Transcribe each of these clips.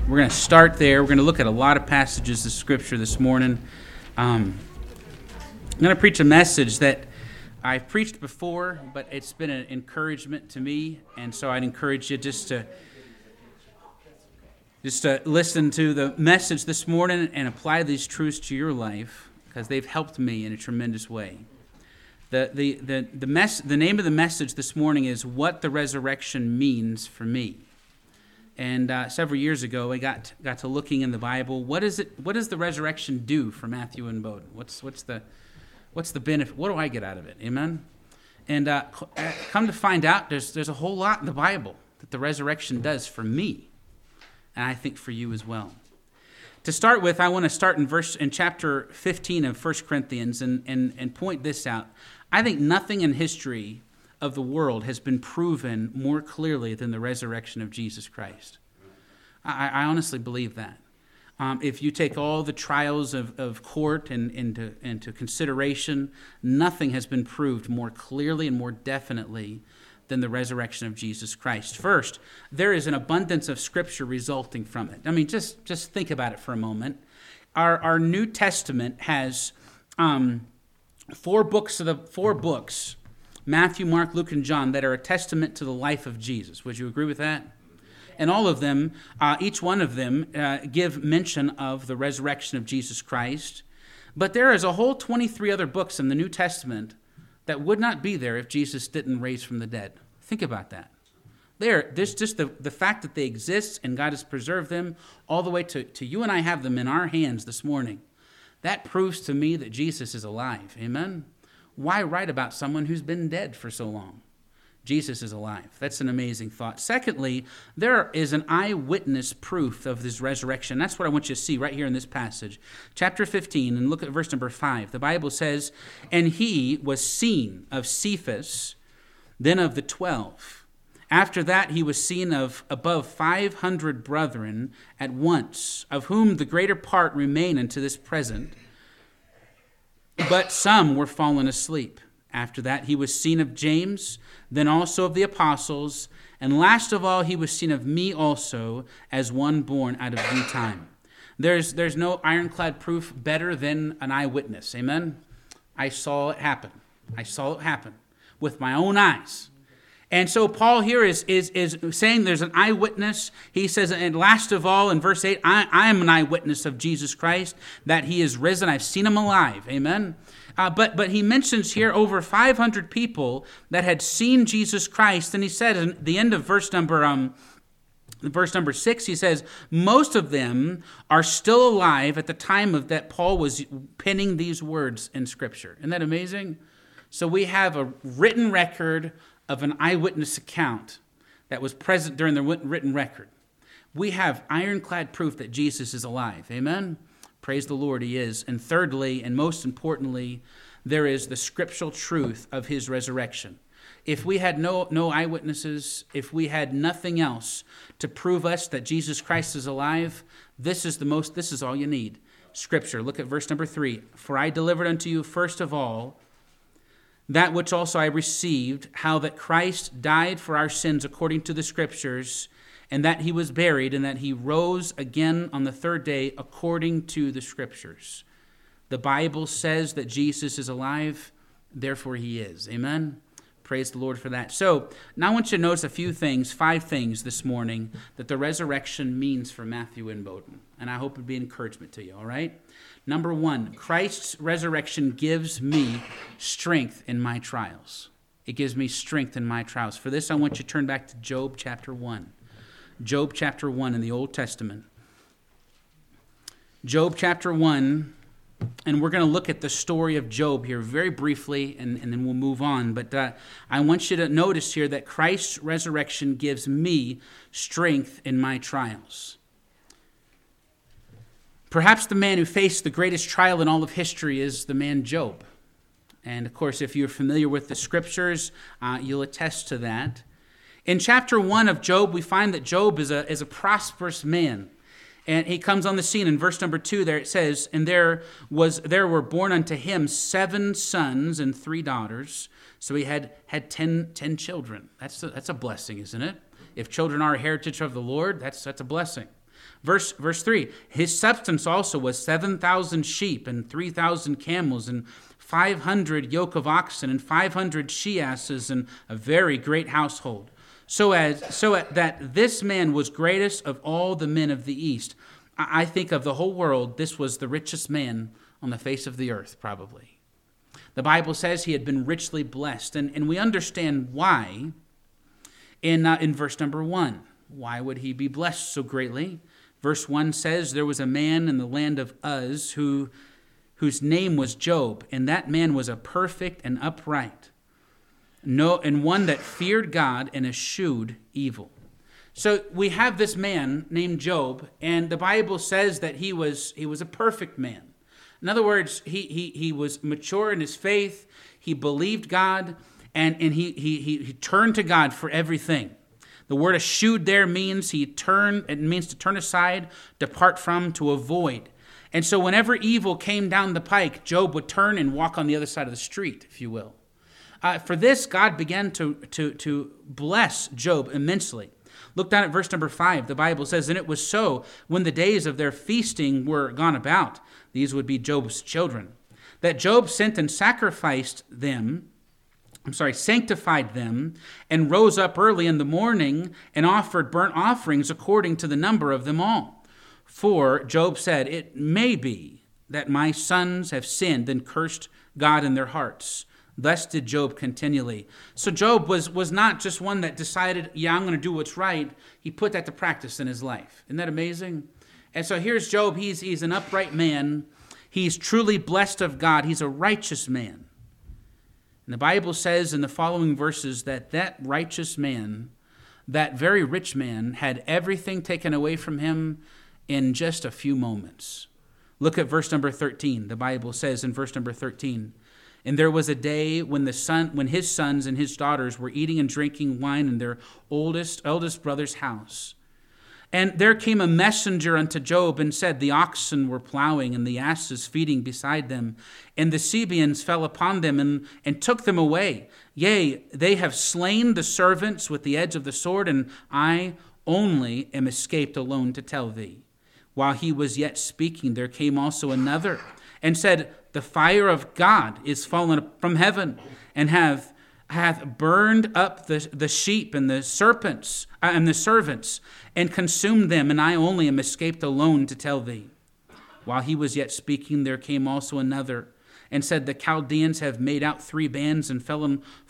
We're going to start there. We're going to look at a lot of passages of Scripture this morning. I'm going to preach a message that I've preached before, but it's been an encouragement to me, and so I'd encourage you just to listen to the message this morning and apply these truths to your life, because they've helped me in a tremendous way. The name of the message this morning is What the Resurrection Means for Me. And several years ago, I got to looking in the Bible. What does the resurrection do for Matthew and Bowden? What's the benefit? What do I get out of it? Amen. And come to find out, there's a whole lot in the Bible that the resurrection does for me, and I think for you as well. To start with, I want to start in chapter 15 of 1 Corinthians and point this out. I think nothing in history of the world has been proven more clearly than the resurrection of Jesus Christ. I honestly believe that. If you take all the trials of court into consideration, nothing has been proved more clearly and more definitely than the resurrection of Jesus Christ. First, there is an abundance of Scripture resulting from it. I mean, just think about it for a moment. Our New Testament has four books, Matthew, Mark, Luke, and John, that are a testament to the life of Jesus. Would you agree with that? And all of them, each one of them, give mention of the resurrection of Jesus Christ. But there is a whole 23 other books in the New Testament that would not be there if Jesus didn't raise from the dead. Think about that. There's just the fact that they exist and God has preserved them all the way to you and I have them in our hands this morning. That proves to me that Jesus is alive. Amen? Why write about someone who's been dead for so long? Jesus is alive. That's an amazing thought. Secondly, there is an eyewitness proof of this resurrection. That's what I want you to see right here in this passage. Chapter 15, and look at verse number 5. The Bible says, "And he was seen of Cephas, then of the 12. After that he was seen of above 500 brethren at once, of whom the greater part remain unto this present. But some were fallen asleep. After that he was seen of James, then also of the apostles, and last of all he was seen of me also, as one born out of due time." There's no ironclad proof better than an eyewitness. Amen? I saw it happen. I saw it happen with my own eyes. And so Paul here is saying there's an eyewitness. He says, and last of all, in verse 8, I am an eyewitness of Jesus Christ, that he is risen. I've seen him alive. Amen? But he mentions here over 500 people that had seen Jesus Christ. And he said at the end of verse number 6, he says, most of them are still alive at the time of that Paul was penning these words in Scripture. Isn't that amazing? So we have a written record of an eyewitness account that was present during the written record. We have ironclad proof that Jesus is alive. Amen? Praise the Lord, he is. And thirdly, and most importantly, there is the scriptural truth of his resurrection. If we had no eyewitnesses, if we had nothing else to prove us that Jesus Christ is alive, this is all you need. Scripture. Look at verse number 3. "For I delivered unto you first of all that which also I received, how that Christ died for our sins according to the Scriptures, and that he was buried, and that he rose again on the third day according to the Scriptures." The Bible says that Jesus is alive, therefore he is. Amen? Praise the Lord for that. So now I want you to notice a few things, 5 things this morning that the resurrection means for Matthew and Bowden. And I hope it would be an encouragement to you, all right? Number 1, Christ's resurrection gives me strength in my trials. It gives me strength in my trials. For this, I want you to turn back to Job chapter 1. Job chapter 1 in the Old Testament. Job chapter 1, and we're going to look at the story of Job here very briefly, and then we'll move on. But I want you to notice here that Christ's resurrection gives me strength in my trials. Perhaps the man who faced the greatest trial in all of history is the man Job. And of course, if you're familiar with the Scriptures, you'll attest to that. In chapter 1 of Job, we find that Job is a prosperous man. And he comes on the scene in verse number 2 there. It says, "And there were born unto him 7 sons and 3 daughters." So he had 10 children. That's a blessing, isn't it? If children are a heritage of the Lord, that's a blessing. Verse 3, his substance also was 7,000 sheep and 3,000 camels and 500 yoke of oxen and 500 she-asses and a very great household. So that this man was greatest of all the men of the East. I think of the whole world, this was the richest man on the face of the earth, probably. The Bible says he had been richly blessed, and we understand why in verse number 1. Why would he be blessed so greatly? Verse 1 says, there was a man in the land of Uz whose name was Job, and that man was a perfect and upright, and one that feared God and eschewed evil. So we have this man named Job, and the Bible says that he was a perfect man. In other words, he was mature in his faith. He believed God, and he turned to God for everything. The word eschewed there means it means to turn aside, depart from, to avoid. And so whenever evil came down the pike, Job would turn and walk on the other side of the street, if you will. For this, God began to bless Job immensely. Look down at verse number 5. The Bible says, and it was so when the days of their feasting were gone about, these would be Job's children, that Job sent and sanctified them, and rose up early in the morning and offered burnt offerings according to the number of them all. For Job said, it may be that my sons have sinned and cursed God in their hearts. Thus did Job continually. So Job was not just one that decided, I'm going to do what's right. He put that to practice in his life. Isn't that amazing? And so here's Job. He's an upright man. He's truly blessed of God. He's a righteous man. And the Bible says in the following verses that righteous man, that very rich man, had everything taken away from him in just a few moments. Look at verse number 13. The Bible says in verse number 13, and there was a day when his sons and his daughters were eating and drinking wine in their eldest brother's house. And there came a messenger unto Job and said, the oxen were plowing and the asses feeding beside them, and the Sabeans fell upon them and took them away. Yea, they have slain the servants with the edge of the sword, and I only am escaped alone to tell thee. While he was yet speaking, there came also another and said, the fire of God is fallen from heaven, and hath burned up the sheep and the serpents and the servants, and consumed them, and I only am escaped alone to tell thee. While he was yet speaking, there came also another, and said, the Chaldeans have made out 3 bands, and fell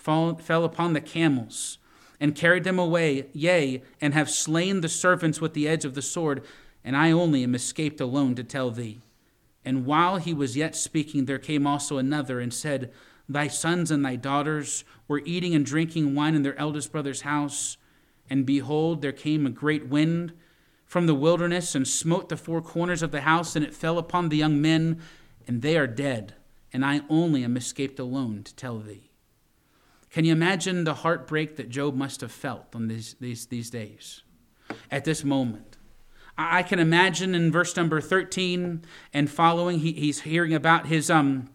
upon the camels, and carried them away, yea, and have slain the servants with the edge of the sword, and I only am escaped alone to tell thee. And while he was yet speaking, there came also another, and said, thy sons and thy daughters were eating and drinking wine in their eldest brother's house. And behold, there came a great wind from the wilderness, and smote the 4 corners of the house, and it fell upon the young men, and they are dead. And I only am escaped alone to tell thee. Can you imagine the heartbreak that Job must have felt on these days, at this moment? I can imagine in verse number 13 and following, he's hearing about his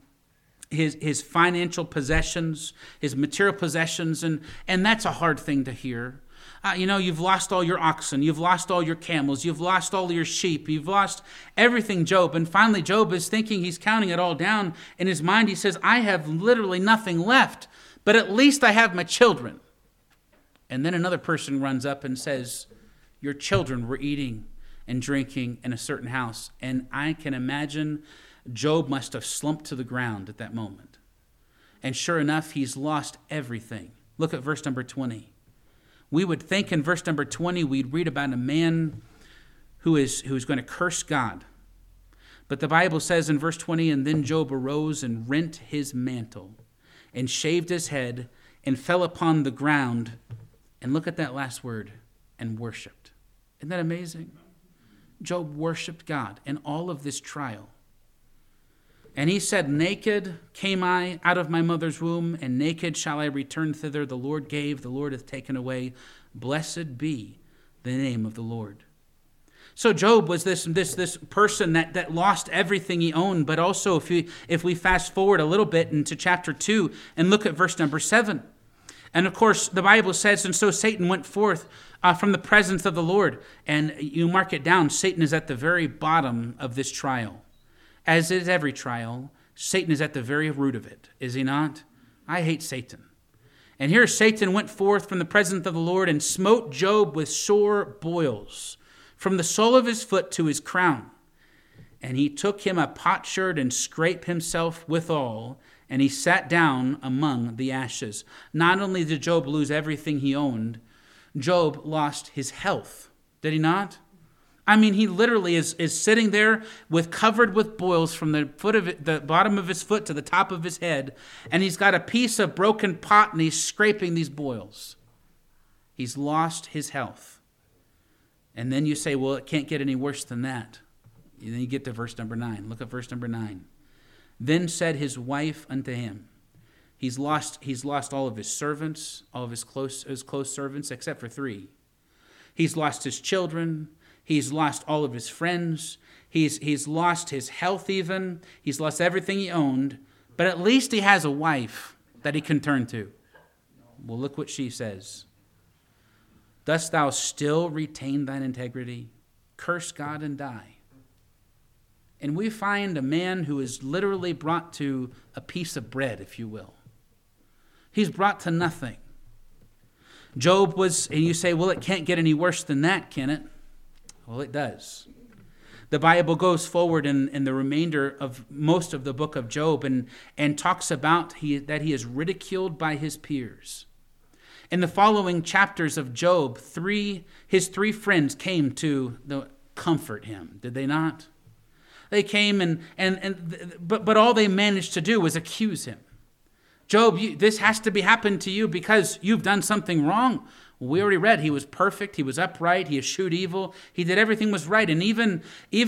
financial possessions, his material possessions, and that's a hard thing to hear. You've lost all your oxen, you've lost all your camels, you've lost all your sheep, you've lost everything, Job. And finally, Job is thinking, he's counting it all down. In his mind, he says, I have literally nothing left, but at least I have my children. And then another person runs up and says, your children were eating and drinking in a certain house. And I can imagine Job must have slumped to the ground at that moment. And sure enough, he's lost everything. Look at verse number 20. We would think in verse number 20, we'd read about a man who's going to curse God. But the Bible says in verse 20, and then Job arose and rent his mantle and shaved his head and fell upon the ground. And look at that last word, and worshiped. Isn't that amazing? Job worshiped God in all of this trial. And he said, naked came I out of my mother's womb, and naked shall I return thither. The Lord gave, the Lord hath taken away. Blessed be the name of the Lord. So Job was this person that lost everything he owned. But also, if we fast forward a little bit into chapter 2 and look at verse number 7, And of course, the Bible says, and so Satan went forth from the presence of the Lord. And you mark it down, Satan is at the very bottom of this trial. As is every trial, Satan is at the very root of it, is he not? I hate Satan. And here Satan went forth from the presence of the Lord and smote Job with sore boils, from the sole of his foot to his crown. And he took him a potsherd and scraped himself withal, and he sat down among the ashes. Not only did Job lose everything he owned, Job lost his health. Did he not? I mean, he literally is sitting there covered with boils from the bottom of his foot to the top of his head, and he's got a piece of broken pot and he's scraping these boils. He's lost his health. And then you say, well, it can't get any worse than that. And then you get to verse number 9. Look at verse number 9. Then said his wife unto him, he's lost all of his servants, all of his close servants, except for 3. He's lost his children. He's lost all of his friends. He's lost his health even. He's lost everything he owned. But at least he has a wife that he can turn to. Well, look what she says. Dost thou still retain thine integrity? Curse God and die. And we find a man who is literally brought to a piece of bread, if you will. He's brought to nothing. Job was, and you say, well, it can't get any worse than that, can it? Well, it does. The Bible goes forward in the remainder of most of the book of Job and talks about that he is ridiculed by his peers. In the following chapters of Job, his 3 friends came to comfort him, did they not? They came but all they managed to do was accuse him. Job, this has to be happened to you because you've done something wrong. We already read he was perfect, he was upright, he eschewed evil, he did everything was right. And even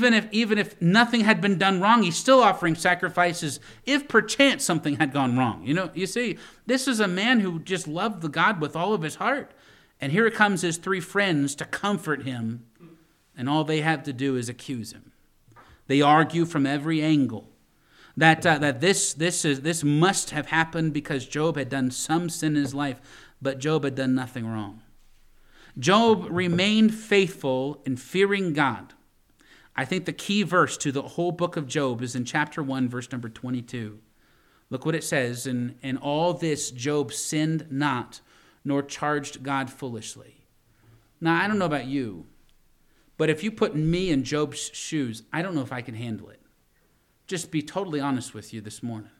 if nothing had been done wrong, he's still offering sacrifices if perchance something had gone wrong. You see, this is a man who just loved the God with all of his heart. And here comes his 3 friends to comfort him, and all they have to do is accuse him. They argue from every angle that this must have happened because Job had done some sin in his life, but Job had done nothing wrong. Job remained faithful in fearing God. I think the key verse to the whole book of Job is in chapter 1, verse number 22. Look what it says. In all this, Job sinned not, nor charged God foolishly. Now, I don't know about you, but if you put me in Job's shoes, I don't know if I can handle it. Just be totally honest with you this morning.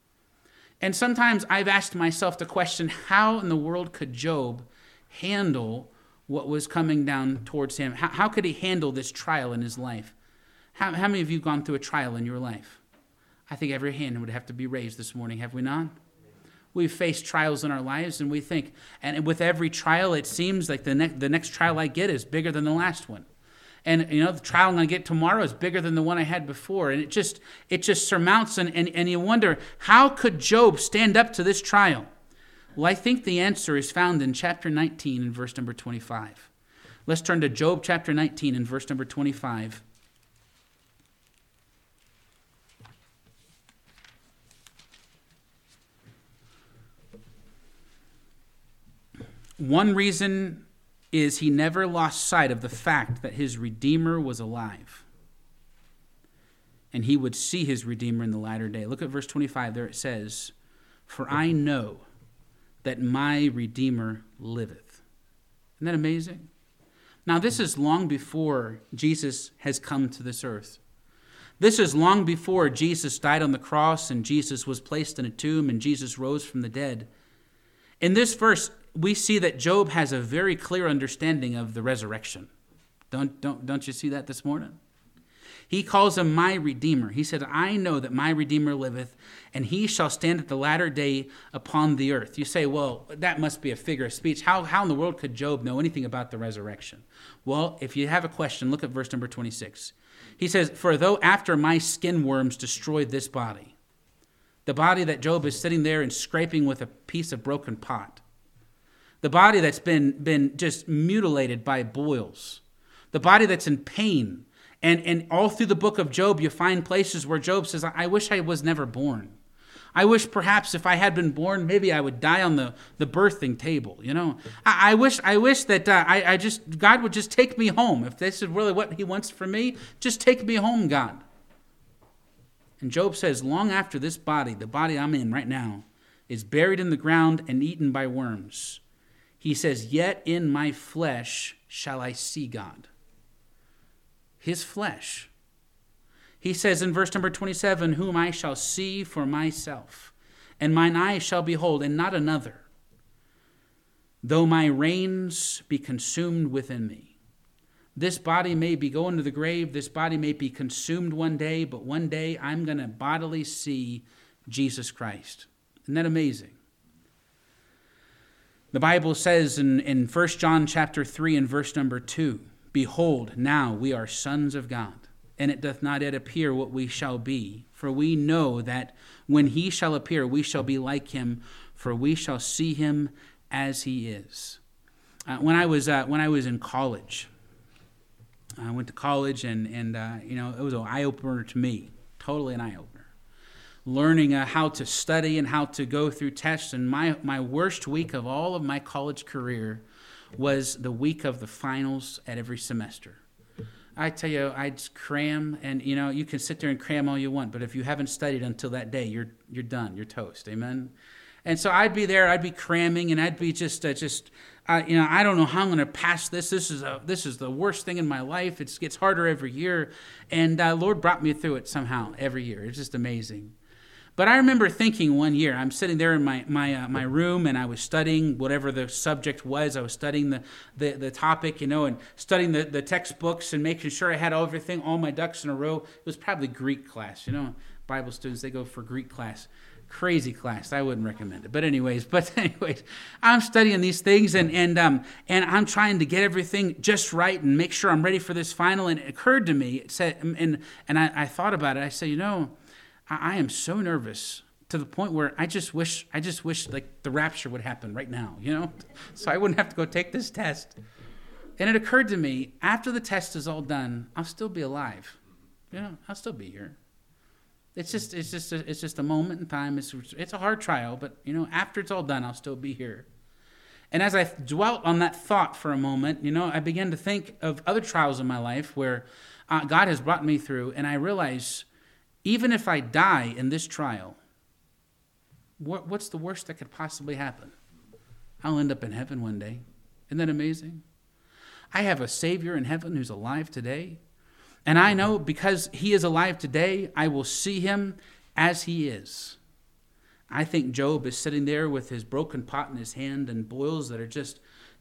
And sometimes I've asked myself the question, how in the world could Job handle what was coming down towards him? How could he handle this trial in his life? How many of you have gone through a trial in your life? I think every hand would have to be raised this morning, have we not? We've faced trials in our lives, and we think, and with every trial, it seems like the next trial I get is bigger than the last one. And, the trial I'm going to get tomorrow is bigger than the one I had before. And it just surmounts, and you wonder, how could Job stand up to this trial? Well, I think the answer is found in chapter 19 and verse number 25. Let's turn to Job chapter 19 and verse number 25. One reason is he never lost sight of the fact that his Redeemer was alive. And he would see his Redeemer in the latter day. Look at verse 25. There it says, "For I know that my Redeemer liveth." Isn't that amazing? Now, this is long before Jesus has come to this earth. This is long before Jesus died on the cross and Jesus was placed in a tomb and Jesus rose from the dead. In this verse, we see that Job has a very clear understanding of the resurrection. Don't you see that this morning? He calls him my Redeemer. He said, I know that my Redeemer liveth, and he shall stand at the latter day upon the earth. You say, well, that must be a figure of speech. How in the world could Job know anything about the resurrection? Well, if you have a question, look at verse number 26. He says, "For though after my skin worms destroyed this body," the body that Job is sitting there and scraping with a piece of broken pot, the body that's been just mutilated by boils, the body that's in pain. And all through the book of Job, you find places where Job says, I wish I was never born. I wish perhaps if I had been born, maybe I would die on the birthing table. I wish that God would just take me home. If this is really what he wants for me, just take me home, God. And Job says, long after this body, the body I'm in right now, is buried in the ground and eaten by worms, he says, yet in my flesh shall I see God. His flesh. He says in verse number 27, whom I shall see for myself, and mine eyes shall behold, and not another, though my reins be consumed within me. This body may be going to the grave, this body may be consumed one day, but one day I'm going to bodily see Jesus Christ. Isn't that amazing? The Bible says in 1 John chapter 3 and verse number 2, behold, now we are sons of God, and it doth not yet appear what we shall be. For we know that when he shall appear, we shall be like him, for we shall see him as he is. When I was in college, I went to college, and it was an eye-opener to me, totally an eye-opener. Learning how to study and how to go through tests. And my worst week of all of my college career was the week of the finals at every semester. I tell you, I'd cram, and you can sit there and cram all you want, but if you haven't studied until that day, you're done, you're toast. Amen. And so I'd be there, I'd be cramming, and I'd be I don't know how I'm going to pass this. This is the worst thing in my life. It gets harder every year, and Lord brought me through it somehow every year. It's just amazing. But I remember thinking one year, I'm sitting there in my room, and I was studying whatever the subject was. I was studying the topic, and studying the textbooks and making sure I had everything, all my ducks in a row. It was probably Greek class. Bible students, they go for Greek class. Crazy class. I wouldn't recommend it. But anyways, I'm studying these things, and I'm trying to get everything just right and make sure I'm ready for this final. And it occurred to me, I thought about it. I said, I am so nervous to the point where I just wish like the rapture would happen right now, so I wouldn't have to go take this test. And it occurred to me, after the test is all done, I'll still be alive. I'll still be here. It's just a moment in time. It's a hard trial, but after it's all done, I'll still be here. And as I dwelt on that thought for a moment, I began to think of other trials in my life where God has brought me through, and I realize, even if I die in this trial, what's the worst that could possibly happen? I'll end up in heaven one day. Isn't that amazing? I have a Savior in heaven who's alive today. And I know because he is alive today, I will see him as he is. I think Job is sitting there with his broken pot in his hand and boils that are just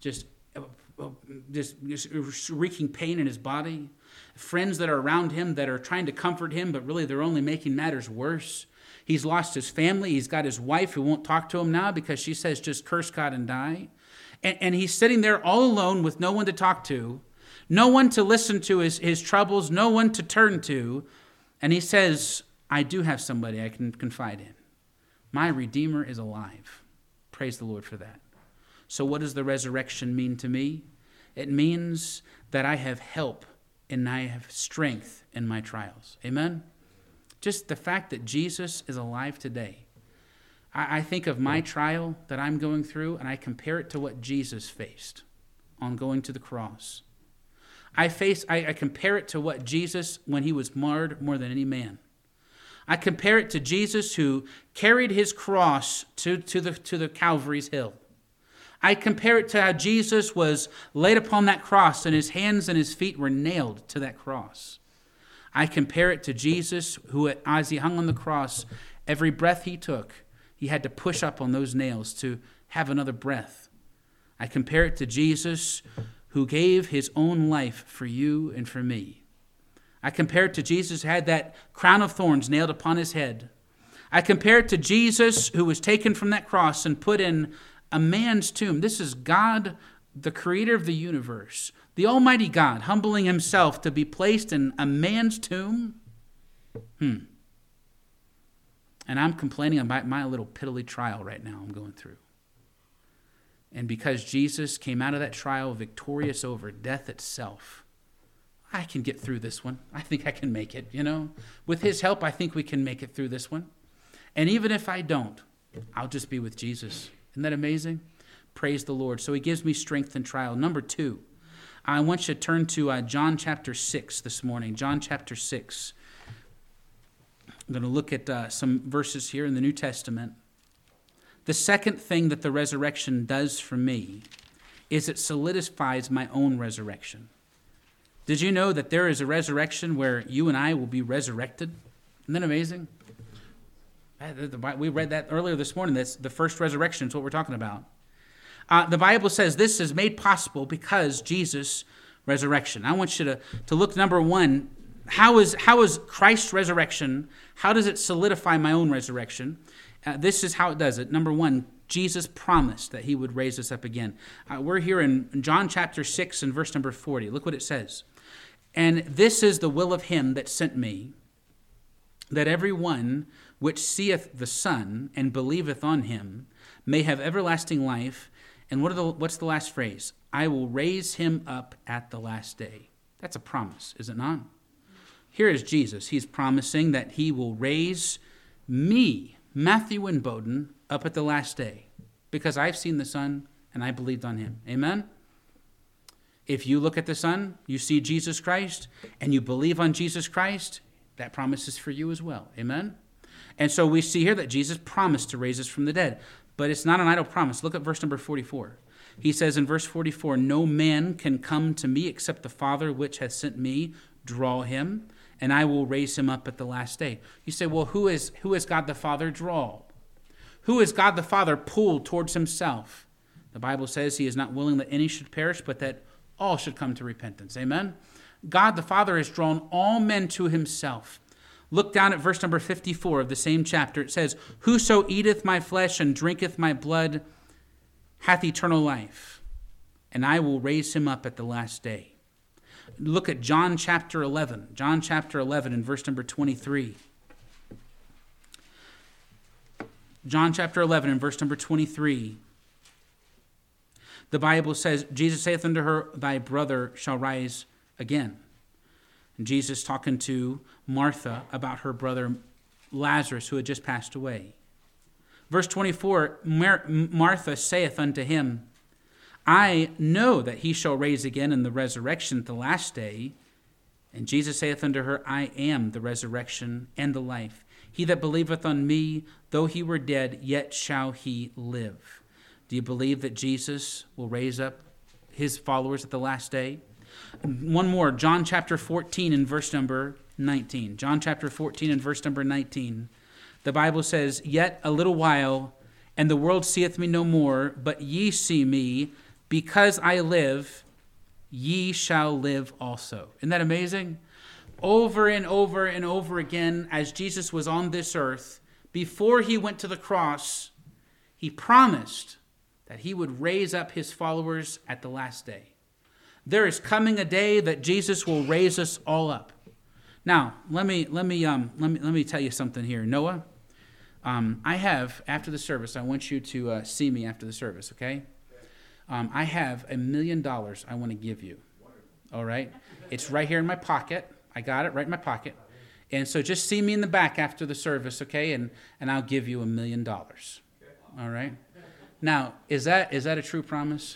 wreaking pain in his body. Friends that are around him that are trying to comfort him, but really they're only making matters worse. He's lost his family. He's got his wife who won't talk to him now because she says, just curse God and die. And he's sitting there all alone with no one to talk to, no one to listen to his troubles, no one to turn to. And he says, I do have somebody I can confide in. My Redeemer is alive. Praise the Lord for that. So what does the resurrection mean to me? It means that I have help and I have strength in my trials. Amen? Just the fact that Jesus is alive today. I think of my trial that I'm going through, and I compare it to what Jesus faced on going to the cross. I compare it to what Jesus, when he was marred more than any man. I compare it to Jesus who carried his cross to the Calvary's hill. I compare it to how Jesus was laid upon that cross and his hands and his feet were nailed to that cross. I compare it to Jesus who, as he hung on the cross, every breath he took, he had to push up on those nails to have another breath. I compare it to Jesus who gave his own life for you and for me. I compare it to Jesus who had that crown of thorns nailed upon his head. I compare it to Jesus who was taken from that cross and put in a man's tomb. This is God, the creator of the universe, the Almighty God, humbling himself to be placed in a man's tomb. And I'm complaining about my little piddly trial right now I'm going through. And because Jesus came out of that trial victorious over death itself, I can get through this one. I think I can make it, With his help, I think we can make it through this one. And even if I don't, I'll just be with Jesus. Isn't that amazing? Praise the Lord. So he gives me strength in trial. Number 2, I want you to turn to John chapter 6 this morning. John chapter 6. I'm going to look at some verses here in the New Testament. The second thing that the resurrection does for me is it solidifies my own resurrection. Did you know that there is a resurrection where you and I will be resurrected? Isn't that amazing? We read that earlier this morning. That's the first resurrection is what we're talking about. The Bible says this is made possible because Jesus' resurrection. I want you to look, number 1, how is Christ's resurrection, how does it solidify my own resurrection? This is how it does it. Number 1, Jesus promised that he would raise us up again. We're here in John chapter 6 and verse number 40. Look what it says. And this is the will of him that sent me, that every one which seeth the Son and believeth on him may have everlasting life. And what's the last phrase? I will raise him up at the last day. That's a promise, is it not? Here is Jesus. He's promising that he will raise me, Matthew Winboden, up at the last day because I've seen the Son and I believed on him. Amen? If you look at the Son, you see Jesus Christ, and you believe on Jesus Christ, that promise is for you as well. Amen? And so we see here that Jesus promised to raise us from the dead. But it's not an idle promise. Look at verse number 44. He says in verse 44, no man can come to me except the Father which has sent me draw him, and I will raise him up at the last day. You say, well, who is God the Father draw? Who is God the Father pull towards himself? The Bible says he is not willing that any should perish, but that all should come to repentance. Amen? God the Father has drawn all men to himself. Look down at verse number 54 of the same chapter. It says, whoso eateth my flesh and drinketh my blood hath eternal life, and I will raise him up at the last day. Look at John chapter 11. John chapter 11 and verse number 23. John chapter 11 and verse number 23. The Bible says, Jesus saith unto her, thy brother shall rise again. And Jesus talking to Martha about her brother Lazarus, who had just passed away. Verse 24, Martha saith unto him, I know that he shall rise again in the resurrection at the last day. And Jesus saith unto her, I am the resurrection and the life. He that believeth on me, though he were dead, yet shall he live. Do you believe that Jesus will raise up his followers at the last day? One more, John chapter 14 and verse number 19. John chapter 14 and verse number 19. The Bible says, yet a little while, and the world seeth me no more, but ye see me, because I live, ye shall live also. Isn't that amazing? Over and over and over again, as Jesus was on this earth, before he went to the cross, he promised that he would raise up his followers at the last day. There is coming a day that Jesus will raise us all up. Now, let me tell you something here, Noah. I have, after the service, I want you to see me after the service, okay? I have $1 million I want to give you. All right? It's right here in my pocket. I got it right in my pocket. And so just see me in the back after the service, okay? And I'll give you $1 million. All right? Now, is that a true promise?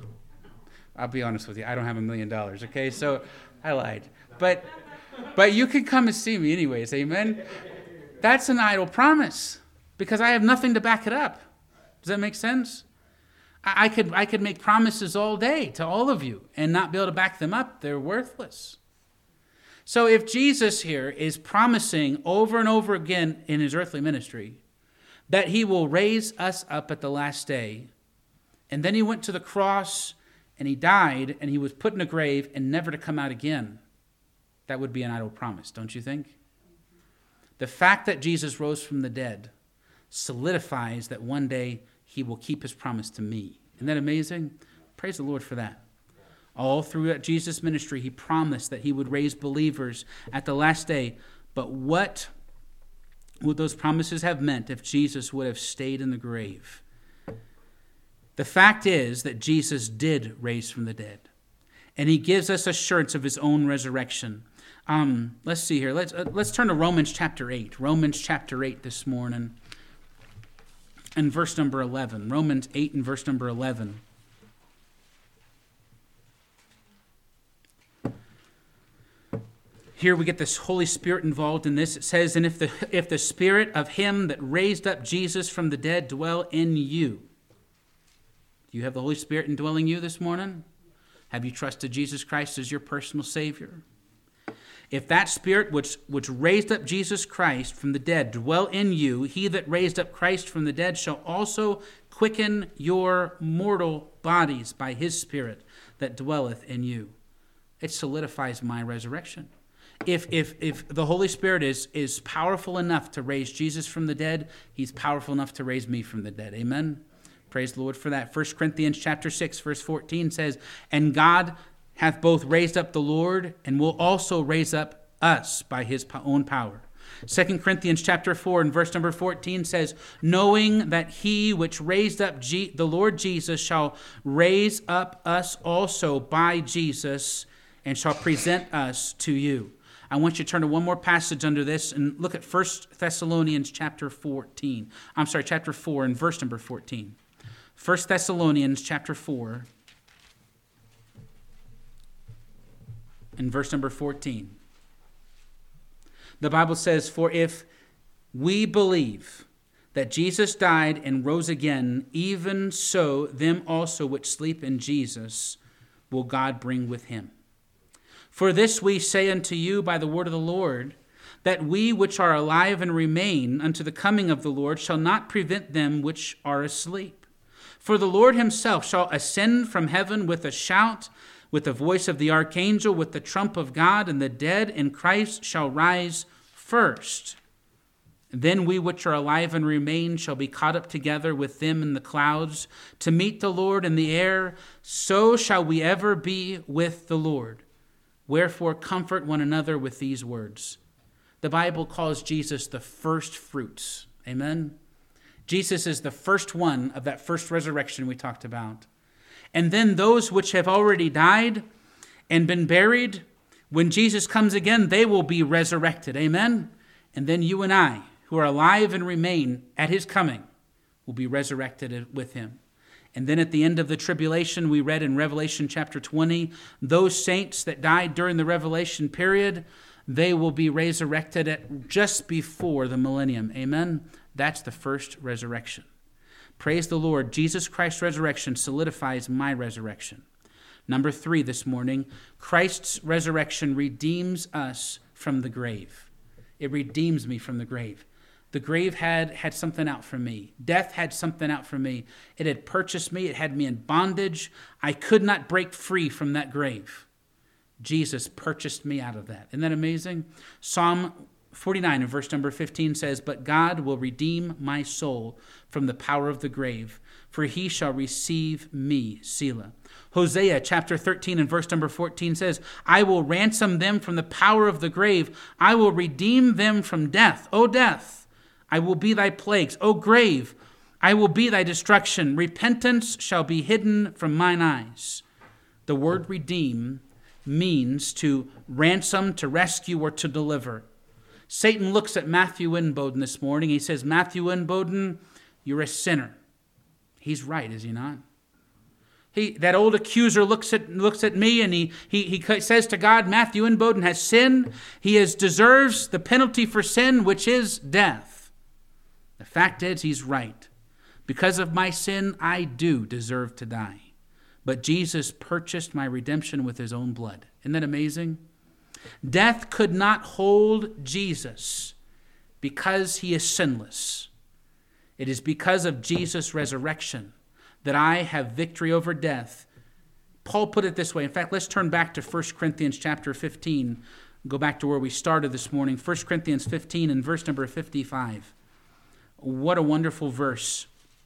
I'll be honest with you. I don't have $1 million, okay? So I lied. But you can come and see me anyways, amen? That's an idle promise because I have nothing to back it up. Does that make sense? I could make promises all day to all of you and not be able to back them up. They're worthless. So if Jesus here is promising over and over again in his earthly ministry that he will raise us up at the last day, and then he went to the cross and he died and he was put in a grave and never to come out again, that would be an idle promise, don't you think? The fact that Jesus rose from the dead solidifies that one day he will keep his promise to me. Isn't that amazing? Praise the Lord for that. All throughout Jesus' ministry, he promised that he would raise believers at the last day. But what would those promises have meant if Jesus would have stayed in the grave? The fact is that Jesus did raise from the dead. And he gives us assurance of his own resurrection. Let's see here. Let's turn to Romans chapter 8. Romans chapter 8 this morning. and verse number 11. Romans 8 and verse number 11. Here we get this Holy Spirit involved in this. It says, and if the Spirit of him that raised up Jesus from the dead dwell in you. Do you have the Holy Spirit indwelling you this morning? Have you trusted Jesus Christ as your personal Savior? If that Spirit which raised up Jesus Christ from the dead dwell in you, he that raised up Christ from the dead shall also quicken your mortal bodies by his Spirit that dwelleth in you. It solidifies my resurrection. If the Holy Spirit is powerful enough to raise Jesus from the dead, he's powerful enough to raise me from the dead. Amen? Praise the Lord for that. 1 Corinthians chapter 6, verse 14 says, and God hath both raised up the Lord and will also raise up us by his own power. 2 Corinthians chapter 4 and verse number 14 says, knowing that he which raised up the Lord Jesus shall raise up us also by Jesus and shall present us to you. I want you to turn to one more passage under this and look at 1 Thessalonians chapter 4 and verse number 14. 1 Thessalonians chapter 4 and verse number 14. The Bible says, for if we believe that Jesus died and rose again, even so them also which sleep in Jesus will God bring with him. For this we say unto you by the word of the Lord, that we which are alive and remain unto the coming of the Lord shall not prevent them which are asleep. For the Lord himself shall ascend from heaven with a shout, with the voice of the archangel, with the trump of God, and the dead in Christ shall rise first. Then we which are alive and remain shall be caught up together with them in the clouds to meet the Lord in the air. So shall we ever be with the Lord. Wherefore comfort one another with these words. The Bible calls Jesus the first fruits. Amen? Jesus is the first one of that first resurrection we talked about. And then those which have already died and been buried, when Jesus comes again, they will be resurrected. Amen? And then you and I, who are alive and remain at his coming, will be resurrected with him. And then at the end of the tribulation, we read in Revelation chapter 20, those saints that died during the revelation period, they will be resurrected at just before the millennium. Amen? That's the first resurrection. Praise the Lord. Jesus Christ's resurrection solidifies my resurrection. Number 3 this morning, Christ's resurrection redeems us from the grave. It redeems me from the grave. The grave had something out for me. Death had something out for me. It had purchased me. It had me in bondage. I could not break free from that grave. Jesus purchased me out of that. Isn't that amazing? Psalm 49 and verse number 15 says, but God will redeem my soul from the power of the grave, for he shall receive me, Selah. Hosea chapter 13 and verse number 14 says, I will ransom them from the power of the grave. I will redeem them from death. O death, I will be thy plagues. O grave, I will be thy destruction. Repentance shall be hidden from mine eyes. The word redeem means to ransom, to rescue, or to deliver. Satan looks at Matthew Inboden this morning. He says, Matthew Inboden, you're a sinner. He's right, is he not? That old accuser looks at me and he says to God, Matthew Inboden has sinned. He deserves the penalty for sin, which is death. The fact is, he's right. Because of my sin, I do deserve to die. But Jesus purchased my redemption with his own blood. Isn't that amazing? Death could not hold Jesus because he is sinless. It is because of Jesus' resurrection that I have victory over death. Paul put it this way. In fact, let's turn back to 1 Corinthians chapter 15. Go back to where we started this morning. 1 Corinthians 15 and verse number 55. What a wonderful verse.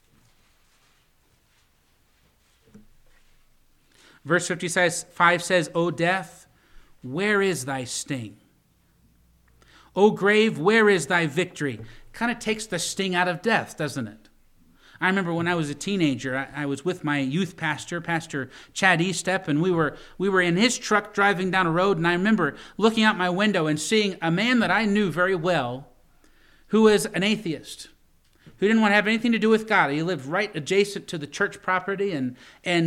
Verse 55 says, O death, where is thy sting? O grave, where is thy victory? Kind of takes the sting out of death, doesn't it? I remember when I was a teenager, I was with my youth pastor, Pastor Chad Estep, and we were in his truck driving down a road, and I remember looking out my window and seeing a man that I knew very well who was an atheist, who didn't want to have anything to do with God. He lived right adjacent to the church property, and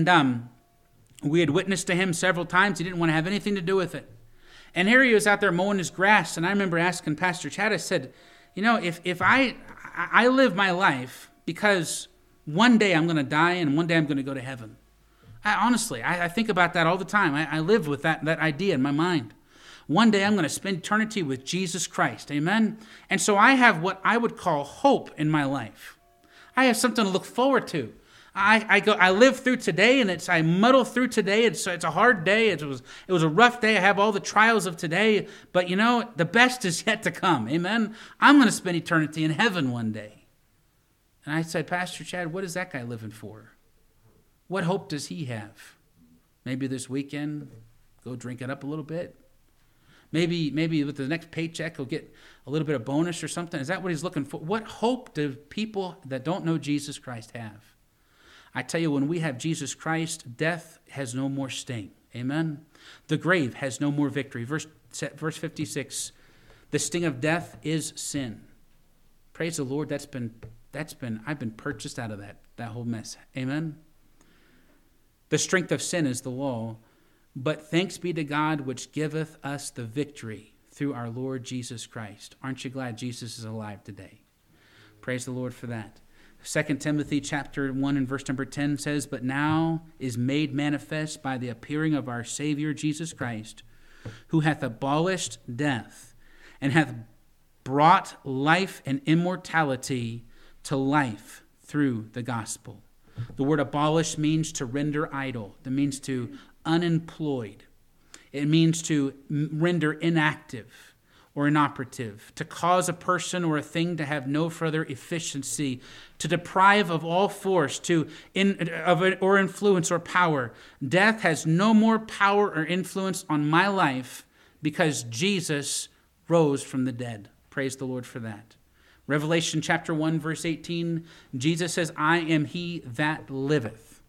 we had witnessed to him several times. He didn't want to have anything to do with it. And here he was out there mowing his grass, and I remember asking Pastor Chad, I said, if I live my life because one day I'm going to die and one day I'm going to go to heaven. Honestly, I think about that all the time. I live with that idea in my mind. One day I'm going to spend eternity with Jesus Christ. Amen? And so I have what I would call hope in my life. I have something to look forward to. I live through today, and I muddle through today. It's a hard day. It was a rough day. I have all the trials of today, but the best is yet to come. Amen? I'm going to spend eternity in heaven one day. And I said, Pastor Chad, what is that guy living for? What hope does he have? Maybe this weekend, go drink it up a little bit. Maybe with the next paycheck, he'll get a little bit of bonus or something. Is that what he's looking for? What hope do people that don't know Jesus Christ have? I tell you, when we have Jesus Christ, death has no more sting. Amen? The grave has no more victory. Verse 56, the sting of death is sin. Praise the Lord, I've been purchased out of that whole mess. Amen? The strength of sin is the law, but thanks be to God which giveth us the victory through our Lord Jesus Christ. Aren't you glad Jesus is alive today? Praise the Lord for that. 2 Timothy chapter 1 and verse number 10 says, but now is made manifest by the appearing of our Savior Jesus Christ, who hath abolished death and hath brought life and immortality to life through the gospel. The word abolish means to render idle. It means to unemployed. It means to render inactive or inoperative, to cause a person or a thing to have no further efficiency, to deprive of all force, or influence or power. Death has no more power or influence on my life because Jesus rose from the dead. Praise the Lord for that. Revelation chapter 1, verse 18, Jesus says, I am he that liveth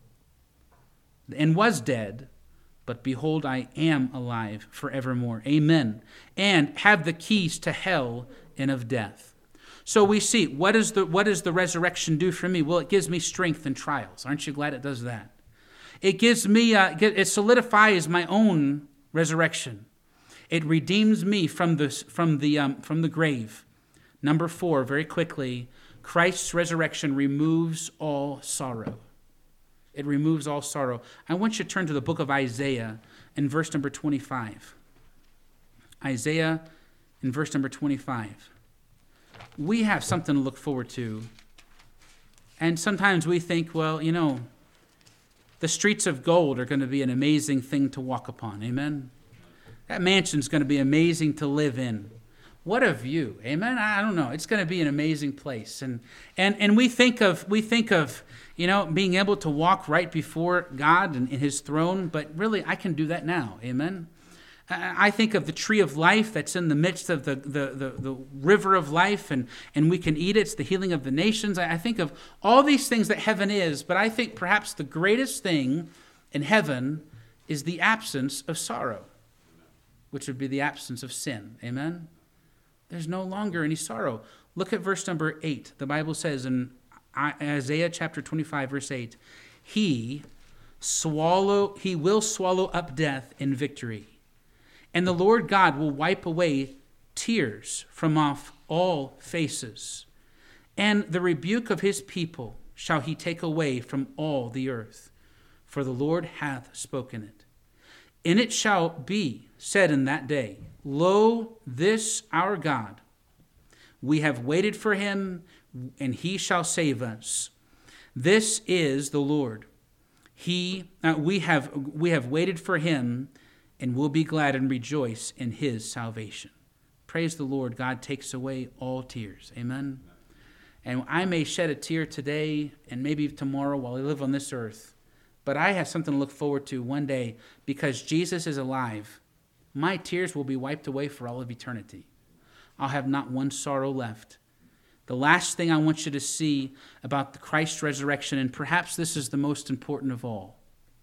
and was dead, but behold, I am alive forevermore. Amen. And have the keys to hell and of death. So we see, what does the resurrection do for me? Well, it gives me strength in trials. Aren't you glad it does that? It gives me, it solidifies my own resurrection. It redeems me from the grave. Number 4, very quickly, Christ's resurrection removes all sorrow. It removes all sorrow. I want you to turn to the book of Isaiah in verse number 25. Isaiah in verse number 25. We have something to look forward to. And sometimes we think, well, the streets of gold are going to be an amazing thing to walk upon. Amen? That mansion's going to be amazing to live in. What a view. Amen? I don't know. It's going to be an amazing place. And we think of being able to walk right before God and in his throne, but really I can do that now. Amen? I think of the tree of life that's in the midst of the river of life, and we can eat it. It's the healing of the nations. I think of all these things that heaven is, but I think perhaps the greatest thing in heaven is the absence of sorrow, which would be the absence of sin. Amen? There's no longer any sorrow. Look at verse number 8. The Bible says in Isaiah chapter 25, verse 8, He will swallow up death in victory. And the Lord God will wipe away tears from off all faces. And the rebuke of his people shall he take away from all the earth. For the Lord hath spoken it. And it shall be said in that day, Lo, this our God, we have waited for him, and he shall save us. This is the Lord. We have waited for him, and will be glad and rejoice in his salvation. Praise the Lord. God takes away all tears. Amen. And I may shed a tear today and maybe tomorrow while I live on this earth, but I have something to look forward to one day because Jesus is alive. My tears will be wiped away for all of eternity. I'll have not one sorrow left. The last thing I want you to see about the Christ's resurrection, and perhaps this is the most important of all.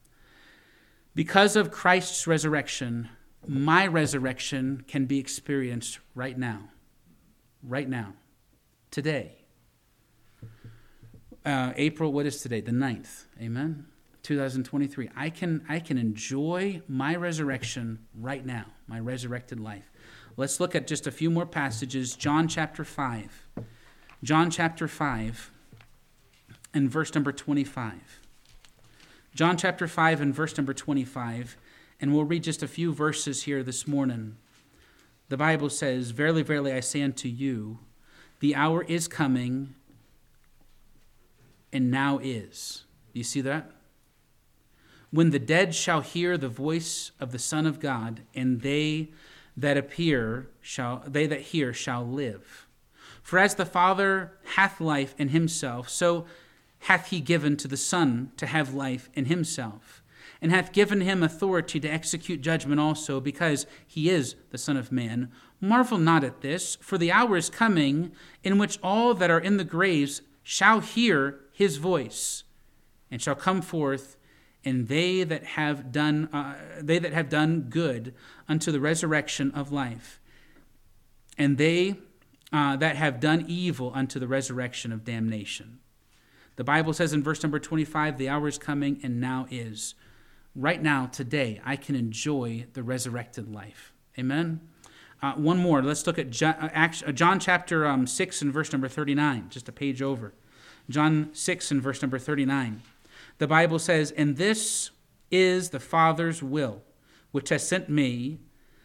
Because of Christ's resurrection, my resurrection can be experienced right now, today. April, what is today? The 9th. Amen? 2023. I can enjoy my resurrection right now, my resurrected life. Let's look at just a few more passages. John chapter 5. John chapter 5 and verse number 25. John chapter 5 and verse number 25. And we'll read just a few verses here this morning. The Bible says, "Verily, verily, I say unto you, the hour is coming, and now is." Do you see that? "When the dead shall hear the voice of the Son of God, and they that hear shall live. For as the Father hath life in himself, so hath he given to the Son to have life in himself, and hath given him authority to execute judgment also, because he is the Son of Man. Marvel not at this, for the hour is coming in which all that are in the graves shall hear his voice, and shall come forth, and they that have done good unto the resurrection of life, and they that have done evil unto the resurrection of damnation." The Bible says in verse number 25, "The hour is coming, and now is." Right now, today, I can enjoy the resurrected life. Amen? One more. Let's look at John chapter 6 and verse number 39, just a page over. John 6 and verse number 39. The Bible says, "And this is the Father's will, which has sent me,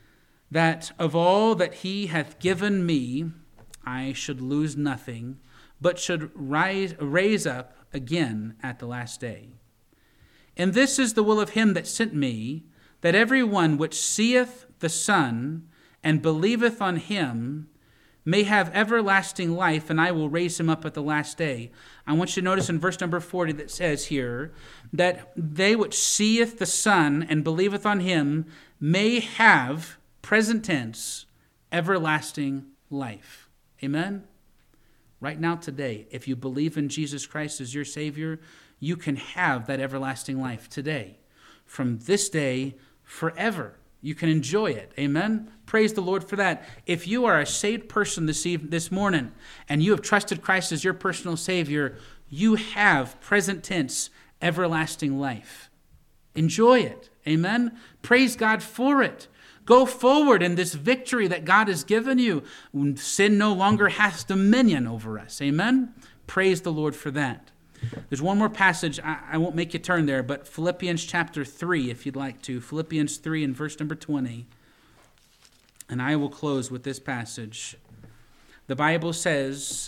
that of all that he hath given me, I should lose nothing, but should raise up again at the last day. And this is the will of him that sent me, that every one which seeth the Son and believeth on him may have everlasting life, and I will raise him up at the last day." I want you to notice in verse number 40 that says here, that they which seeth the Son and believeth on him may have, present tense, everlasting life. Amen? Right now, today, if you believe in Jesus Christ as your Savior, you can have that everlasting life today. From this day, forever. You can enjoy it. Amen? Praise the Lord for that. If you are a saved person this morning, and you have trusted Christ as your personal Savior, you have, present tense, everlasting life. Enjoy it. Amen? Praise God for it. Go forward in this victory that God has given you. Sin no longer has dominion over us. Amen? Praise the Lord for that. There's one more passage. I won't make you turn there, but Philippians chapter 3, if you'd like to. Philippians 3 and verse number 20. And I will close with this passage. The Bible says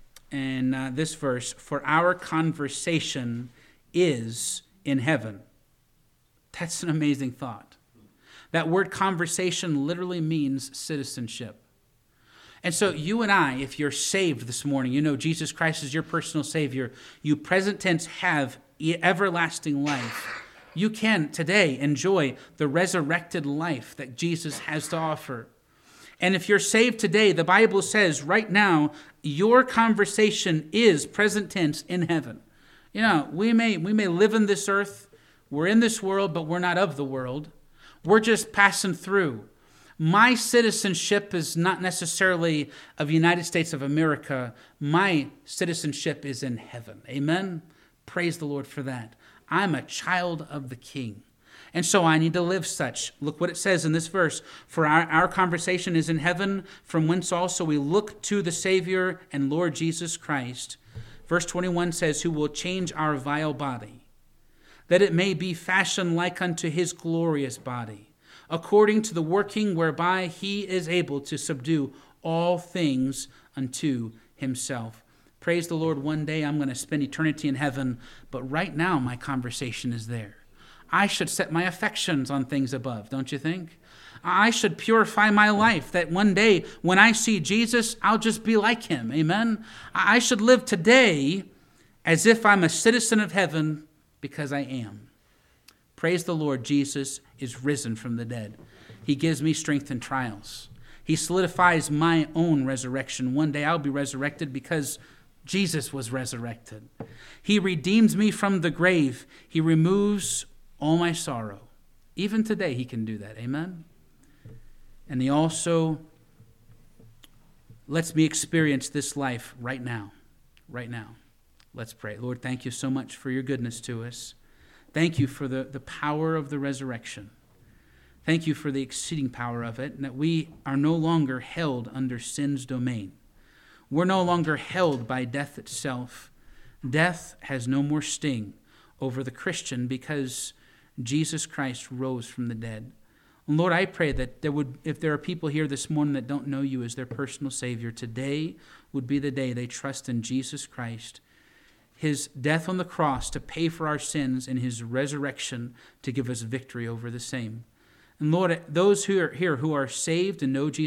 in this verse, "For our conversation is in heaven." That's an amazing thought. That word conversation literally means citizenship. And so you and I, if you're saved this morning, you know Jesus Christ is your personal Savior, you present tense have everlasting life. You can today enjoy the resurrected life that Jesus has to offer. And if you're saved today, the Bible says right now, your conversation is present tense in heaven. You know, we may live in this earth, we're in this world, but we're not of the world. We're just passing through. My citizenship is not necessarily of the United States of America. My citizenship is in heaven. Amen? Praise the Lord for that. I'm a child of the King. And so I need to live such. Look what it says in this verse. "For our conversation is in heaven, from whence also we look to the Savior and Lord Jesus Christ." Verse 21 says, "Who will change our vile body, that it may be fashioned like unto his glorious body, according to the working whereby he is able to subdue all things unto himself." Praise the Lord, one day I'm going to spend eternity in heaven, but right now my conversation is there. I should set my affections on things above, don't you think? I should purify my life, that one day when I see Jesus, I'll just be like him. Amen? I should live today as if I'm a citizen of heaven, because I am. Praise the Lord, Jesus is risen from the dead. He gives me strength in trials. He solidifies my own resurrection. One day I'll be resurrected because Jesus was resurrected. He redeems me from the grave. He removes all my sorrow. Even today he can do that. Amen? And he also lets me experience this life right now. right now. Let's pray. Lord, thank you so much for your goodness to us. Thank you for the power of the resurrection. Thank you for the exceeding power of it, and that we are no longer held under sin's domain. We're no longer held by death itself. Death has no more sting over the Christian because Jesus Christ rose from the dead. And Lord, I pray that if there are people here this morning that don't know you as their personal Savior, today would be the day they trust in Jesus Christ, his death on the cross to pay for our sins, and his resurrection to give us victory over the same. And Lord, those who are here who are saved and know Jesus